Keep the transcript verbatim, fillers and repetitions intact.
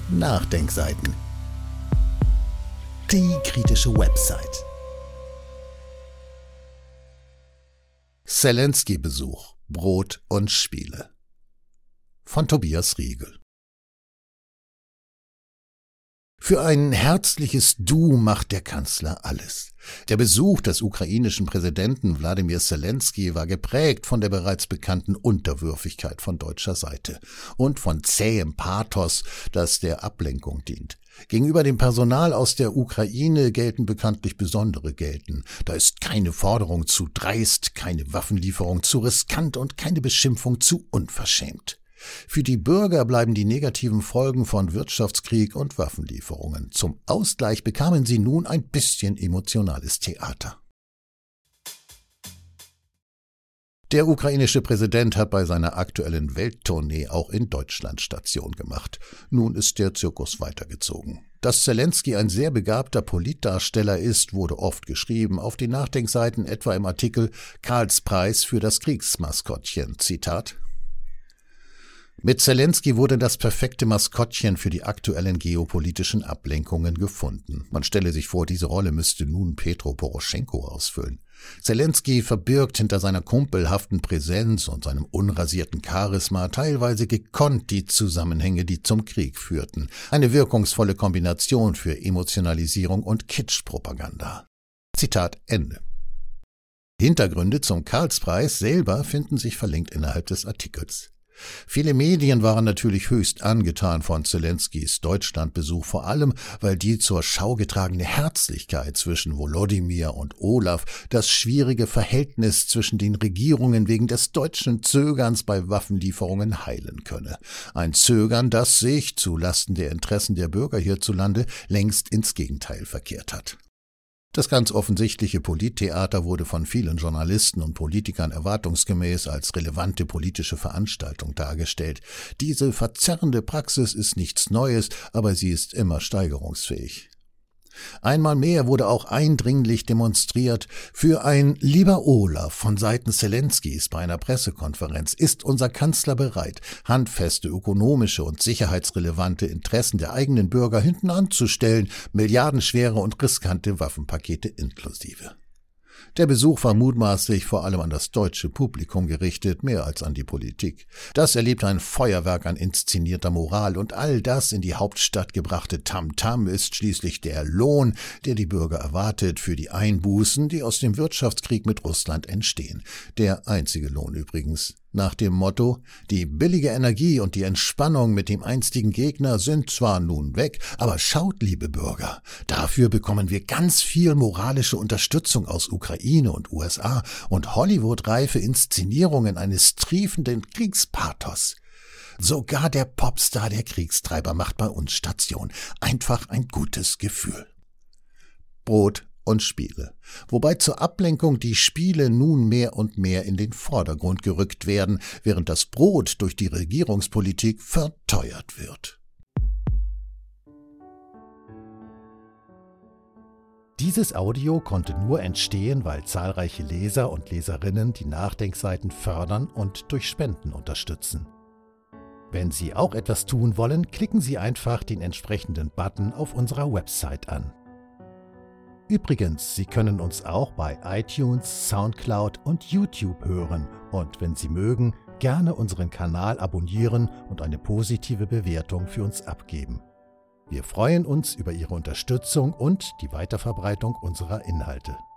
Nachdenkseiten. Die kritische Website. Zelensky-Besuch, Brot und Spiele von Tobias Riegel. Für ein herzliches Du macht der Kanzler alles. Der Besuch des ukrainischen Präsidenten Wladimir Zelensky war geprägt von der bereits bekannten Unterwürfigkeit von deutscher Seite und von zähem Pathos, das der Ablenkung dient. Gegenüber dem Personal aus der Ukraine gelten bekanntlich besondere Gelten. Da ist keine Forderung zu dreist, keine Waffenlieferung zu riskant und keine Beschimpfung zu unverschämt. Für die Bürger bleiben die negativen Folgen von Wirtschaftskrieg und Waffenlieferungen. Zum Ausgleich bekamen sie nun ein bisschen emotionales Theater. Der ukrainische Präsident hat bei seiner aktuellen Welttournee auch in Deutschland Station gemacht. Nun ist der Zirkus weitergezogen. Dass Zelensky ein sehr begabter Politdarsteller ist, wurde oft geschrieben, auf den Nachdenkseiten etwa im Artikel »Karls Preis für das Kriegsmaskottchen«. Zitat: Mit Zelensky wurde das perfekte Maskottchen für die aktuellen geopolitischen Ablenkungen gefunden. Man stelle sich vor, diese Rolle müsste nun Petro Poroschenko ausfüllen. Zelensky verbirgt hinter seiner kumpelhaften Präsenz und seinem unrasierten Charisma teilweise gekonnt die Zusammenhänge, die zum Krieg führten. Eine wirkungsvolle Kombination für Emotionalisierung und Kitschpropaganda. Zitat Ende. Hintergründe zum Karlspreis selber finden sich verlinkt innerhalb des Artikels. Viele Medien waren natürlich höchst angetan von Zelenskys Deutschlandbesuch, vor allem, weil die zur Schau getragene Herzlichkeit zwischen Volodymyr und Olaf das schwierige Verhältnis zwischen den Regierungen wegen des deutschen Zögerns bei Waffenlieferungen heilen könne. Ein Zögern, das sich, zu Lasten der Interessen der Bürger hierzulande, längst ins Gegenteil verkehrt hat. Das ganz offensichtliche Polittheater wurde von vielen Journalisten und Politikern erwartungsgemäß als relevante politische Veranstaltung dargestellt. Diese verzerrende Praxis ist nichts Neues, aber sie ist immer steigerungsfähig. Einmal mehr wurde auch eindringlich demonstriert, für ein »Lieber Olaf« von Seiten Zelenskys bei einer Pressekonferenz ist unser Kanzler bereit, handfeste ökonomische und sicherheitsrelevante Interessen der eigenen Bürger hinten anzustellen, milliardenschwere und riskante Waffenpakete inklusive. Der Besuch war mutmaßlich vor allem an das deutsche Publikum gerichtet, mehr als an die Politik. Das erlebte ein Feuerwerk an inszenierter Moral, und all das in die Hauptstadt gebrachte Tamtam ist schließlich der Lohn, der die Bürger erwartet für die Einbußen, die aus dem Wirtschaftskrieg mit Russland entstehen. Der einzige Lohn übrigens. Nach dem Motto, die billige Energie und die Entspannung mit dem einstigen Gegner sind zwar nun weg, aber schaut, liebe Bürger, dafür bekommen wir ganz viel moralische Unterstützung aus Ukraine und U S A und Hollywood-reife Inszenierungen eines triefenden Kriegspathos. Sogar der Popstar der Kriegstreiber macht bei uns Station. Einfach ein gutes Gefühl. Brot und Spiele, wobei zur Ablenkung die Spiele nun mehr und mehr in den Vordergrund gerückt werden, während das Brot durch die Regierungspolitik verteuert wird. Dieses Audio konnte nur entstehen, weil zahlreiche Leser und Leserinnen die Nachdenkseiten fördern und durch Spenden unterstützen. Wenn Sie auch etwas tun wollen, klicken Sie einfach den entsprechenden Button auf unserer Website an. Übrigens, Sie können uns auch bei iTunes, Soundcloud und YouTube hören und, wenn Sie mögen, gerne unseren Kanal abonnieren und eine positive Bewertung für uns abgeben. Wir freuen uns über Ihre Unterstützung und die Weiterverbreitung unserer Inhalte.